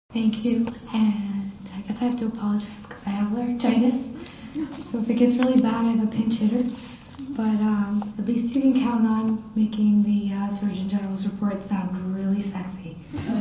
Thank you, and I guess I have to apologize because I have laryngitis. So if it gets really bad, I have a pinch hitter. But at least you can count on making the Surgeon General's report sound really sexy.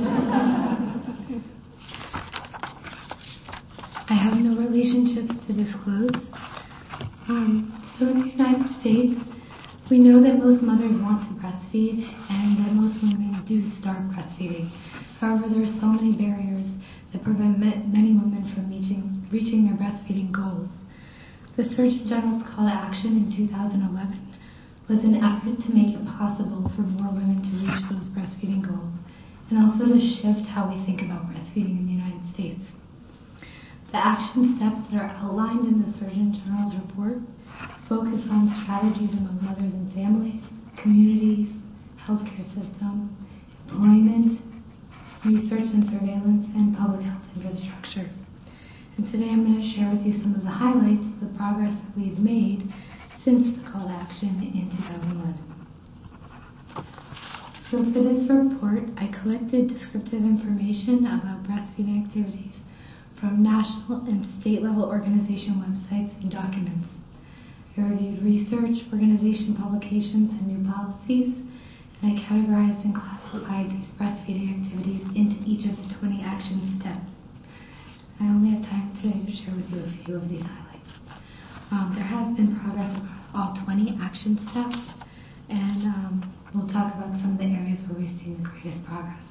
I have no relationships to disclose. So in the United States, we know that most mothers want to breastfeed and that most women do start breastfeeding. However, there are so many barriers that prevent many women from reaching their breastfeeding goals. The Surgeon General's call to action in 2011 was an effort to make it possible for more women to reach those breastfeeding goals and also to shift how we think about breastfeeding in the United States. The action steps that are outlined in the Surgeon General's report focus on strategies among mothers and families, communities, healthcare system, employment, research and surveillance, and public health infrastructure. And today I'm going to share with you some of the highlights of the progress that we've made since the call to action in 2011. So for this report, I collected descriptive information about breastfeeding activities from national and state level organization websites and documents. I reviewed research, organization publications, and new policies, and I categorized and classified these breastfeeding activities into each of the 20 action steps. I only have time today to share with you a few of these highlights. There has been progress across all 20 action steps, and we'll talk about some of the areas where we've seen the greatest progress.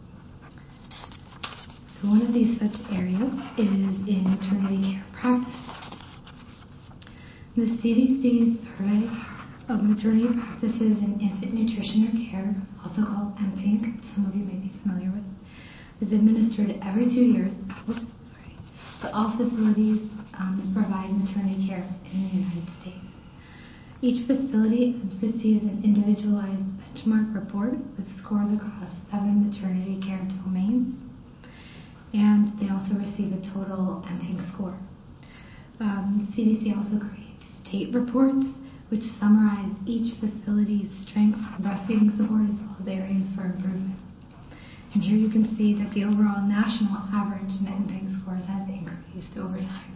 So one of these such areas is in maternity care practices. The CDC's survey of maternity practices in infant nutrition or care, also called MPINC, some of you may be familiar with, is administered every 2 years to all facilities that provide maternity care in the United States. Each facility receives an individualized benchmark report with scores across 7 maternity care domains, and they also receive a total MPINC score. The CDC also creates state reports which summarize each facility's strengths and breastfeeding support as well as areas for improvement. And here you can see that the overall national average in MPINC scores has increased over time.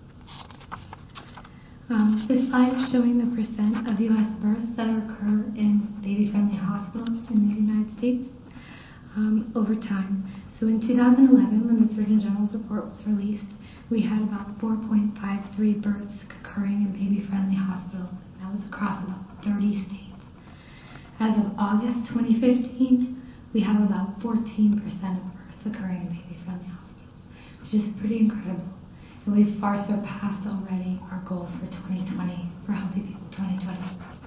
This slide is showing the percent of U.S. births that occur in baby-friendly hospitals in the United States over time. So in 2011, when the Surgeon General's report was released, we had about 4.53 births occurring in baby-friendly hospitals. That was across about 30 states. As of August 2015, we have about 14% of births occurring in baby-friendly hospitals, which is pretty incredible. And we've far surpassed already our goal for 2020, for Healthy People 2020.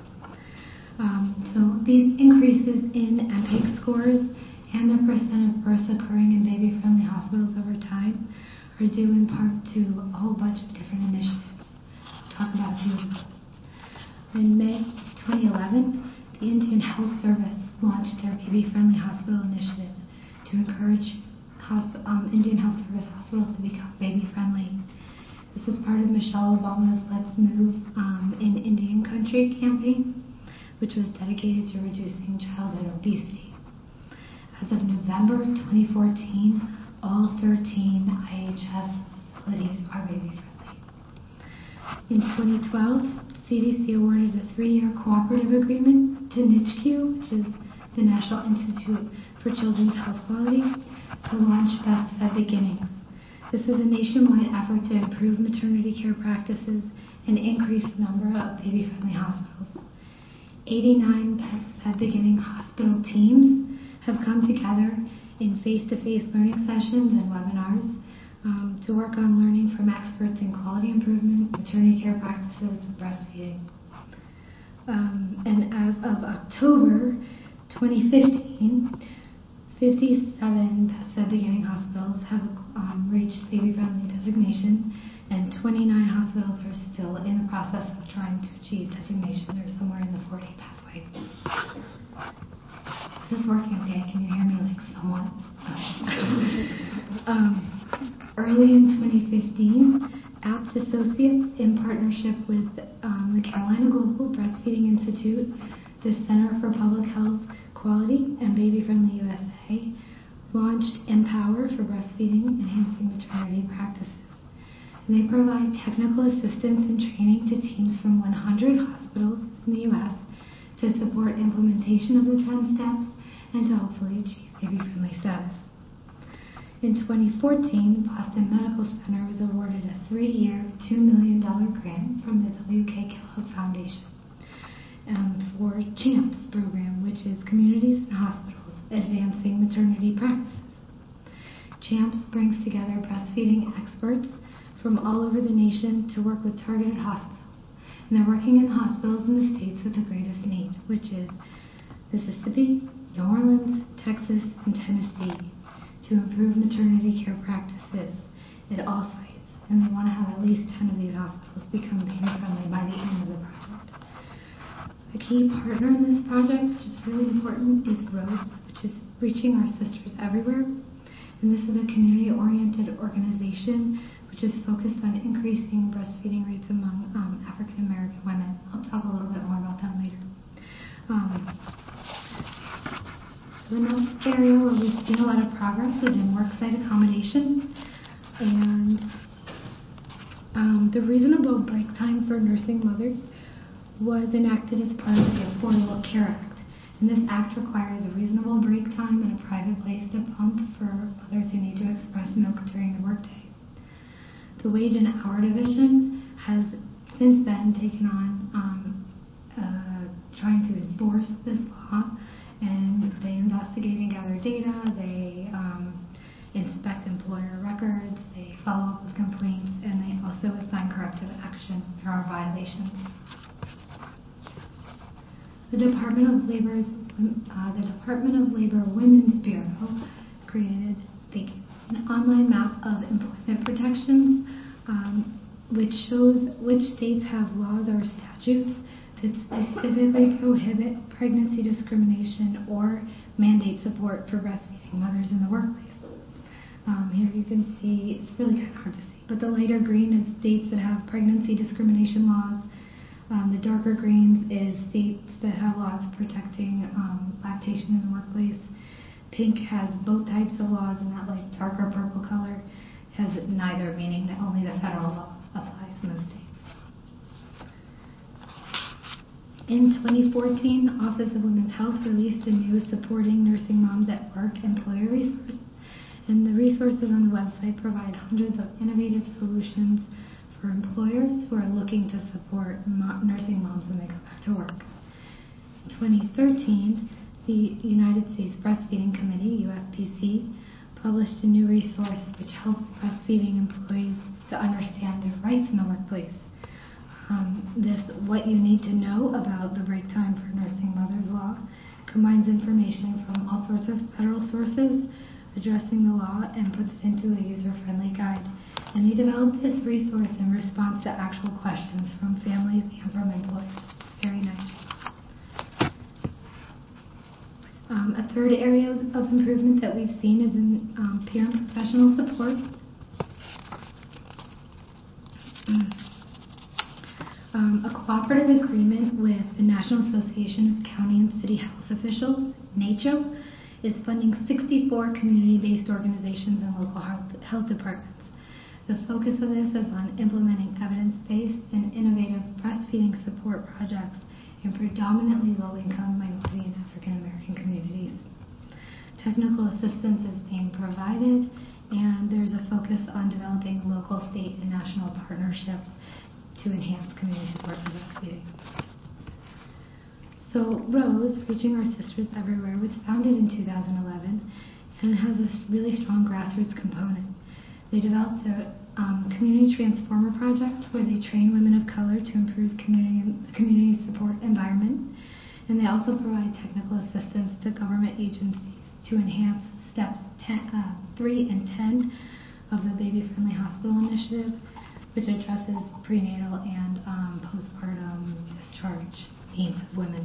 So these increases in MPINC scores and the percent of births occurring in baby-friendly hospitals over time are due in part to a whole bunch of different initiatives. I'll talk about a few of them. In May 2011, the Indian Health Service launched their baby-friendly hospital initiative to encourage Indian Health Service hospitals to become baby-friendly. This is part of Michelle Obama's Let's Move in Indian Country campaign, which was dedicated to reducing childhood obesity. As of November 2014, all 13 IHS facilities are baby-friendly. In 2012, CDC awarded a 3-year cooperative agreement to NICHQ, which is the National Institute for Children's Health Quality, to launch Best Fed Beginnings. This is a nationwide effort to improve maternity care practices and increase the number of baby-friendly hospitals. 89 Best Fed Beginning hospital teams have come together in face-to-face learning sessions and webinars to work on learning from experts in quality improvement, maternity care practices, and breastfeeding. And as of October 2015, 57 Best Fed Beginning hospitals have reached baby-friendly designation, and 29 hospitals are still in the process of trying to achieve designation. They're somewhere in the 40 pathway. Is this working okay? Can you hear me like somewhat? Early in 2015, APT Associates, in partnership with the Carolina Global Breastfeeding Institute, the Center for Public Health Quality, and Baby Friendly USA, launched launched Empower for Breastfeeding, Enhancing Maternity Practices. And they provide technical assistance and training to teams from 100 hospitals in the U.S. to support implementation of the 10 steps and to hopefully achieve baby-friendly status. In 2014, Boston Medical Center was awarded a 3-year, $2 million grant from the W.K. Kellogg Foundation for CHAMPS program, which is Communities and Hospitals Advancing Maternity Practices. CHAMPS brings together breastfeeding experts from all over the nation to work with targeted hospitals. And they're working in hospitals in the states with the greatest need, which is Mississippi, New Orleans, Texas, and Tennessee, to improve maternity care practices at all sites. And they want to have at least 10 of these hospitals become baby-friendly by the end of the project. A key partner in this project, which is really important, is ROSE, which is Reaching Our Sisters Everywhere. And this is a community-oriented organization which is focused on increasing breastfeeding rates among African American women. I'll talk a little bit more about that later. Another area where we've seen a lot of progress is in worksite accommodation, and the reasonable break time for nursing mothers was enacted as part of the Affordable Care Act. And this act requires a reasonable break time and a private place to pump for mothers who need to express milk during the workday. The Wage and Hour Division has since then taken on trying to enforce this law, and they investigate and gather data, they inspect employer records, they follow up with complaints, and they also assign corrective action if there are violations. The Department of Labor Women's Bureau created an online map of employment protections, which shows which states have laws or statutes that specifically prohibit pregnancy discrimination or mandate support for breastfeeding mothers in the workplace. Here you can see, it's really kind of hard to see, but the lighter green is states that have pregnancy discrimination laws. The darker greens is states that have laws protecting lactation in the workplace. Pink has both types of laws, and that like darker purple color has neither, meaning that only the federal law applies in those states. In 2014, the Office of Women's Health released a new Supporting Nursing Moms at Work employer resource, and the resources on the website provide hundreds of innovative solutions for employers who are looking to support nursing moms when they go back to work. In 2013, the United States Breastfeeding Committee, USPC, published a new resource which helps breastfeeding employees to understand their rights in the workplace. This What You Need to Know About the Break Time for Nursing Mothers Law combines information from all sorts of federal sources addressing the law and puts it into a user-friendly guide. And they developed this resource in response to actual questions from families and from employees. Very nice. A third area of improvement that we've seen is in peer and professional support. A cooperative agreement with the National Association of County and City Health Officials, NACCHO, is funding 64 community-based organizations and local health departments. The focus of this is on implementing evidence-based and innovative breastfeeding support projects in predominantly low-income minority and African American communities. Technical assistance is being provided, and there's a focus on developing local, state, and national partnerships to enhance community support for breastfeeding. So ROSE, Reaching Our Sisters Everywhere, was founded in 2011 and has a really strong grassroots component. They developed a community transformer project where they train women of color to improve community support environment, and they also provide technical assistance to government agencies to enhance steps 3 and 10 of the Baby Friendly Hospital Initiative, which addresses prenatal and postpartum discharge needs of women.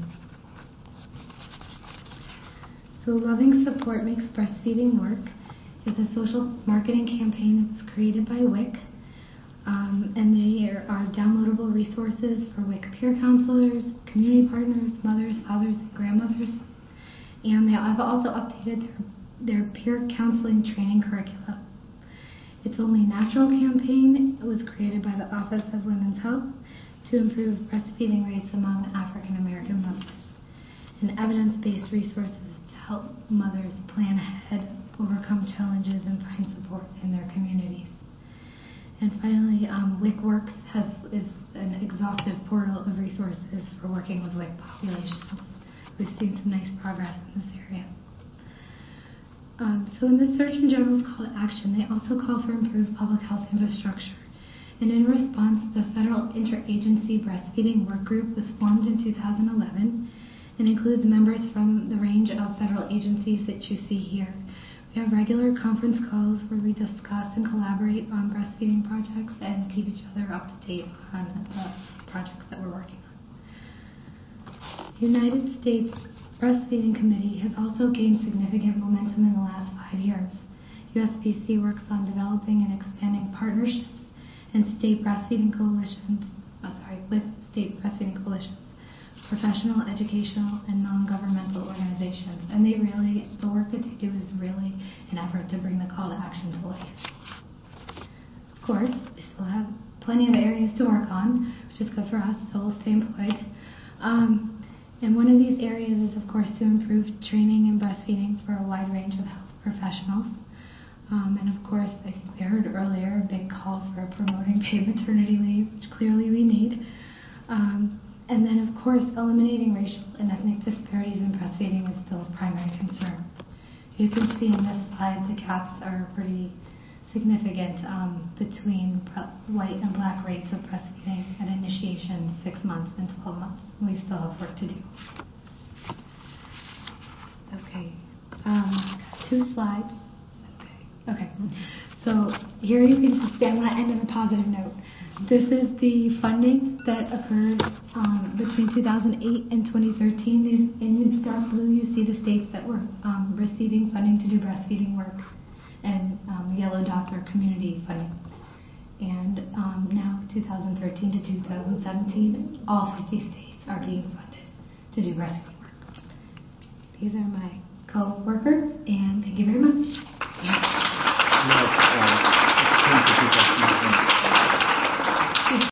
So Loving Support Makes Breastfeeding Work is a social marketing campaign that's created by WIC, and there are downloadable resources for WIC peer counselors, community partners, mothers, fathers, and grandmothers. And they have also updated their peer counseling training curriculum. Its Only Natural campaign was created by the Office of Women's Health to improve breastfeeding rates among African American mothers, and evidence-based resources to help mothers plan ahead, overcome challenges, and find support in their communities. And finally, WIC Works is an exhaustive portal of resources for working with WIC populations. We've seen some nice progress in this area. So in the Surgeon General's call to action, they also call for improved public health infrastructure. And in response, the Federal Interagency Breastfeeding Work Group was formed in 2011 and includes members from the range of federal agencies that you see here. We have regular conference calls where we discuss and collaborate on breastfeeding projects and keep each other up to date on the projects that we're working on. The United States Breastfeeding Committee has also gained significant momentum in the last 5 years. USBC works on developing and expanding partnerships and with state breastfeeding coalitions, professional, educational, and non-governmental organizations. And the work that they do is really an effort to bring the call to action to life. Of course, we still have plenty of areas to work on, which is good for us, so we'll stay employed. And one of these areas is, of course, to improve training in breastfeeding for a wide range of health professionals. And of course, I think we heard earlier a big call for promoting paid maternity leave, which clearly we need. And then, of course, eliminating racial and ethnic disparities in breastfeeding is still a primary concern. You can see in this slide the gaps are pretty significant between white and black rates of breastfeeding at initiation, 6 months and 12 months. We still have work to do. Okay, 2 slides. Okay, so here you can just stay on that end on a positive note. This is the funding that occurred between 2008 and 2013. In dark blue, you see the states that were receiving funding to do breastfeeding work, and the yellow dots are community funding. And now, 2013 to 2017, all 50 states are being funded to do breastfeeding work. These are my co-workers, and thank you very much.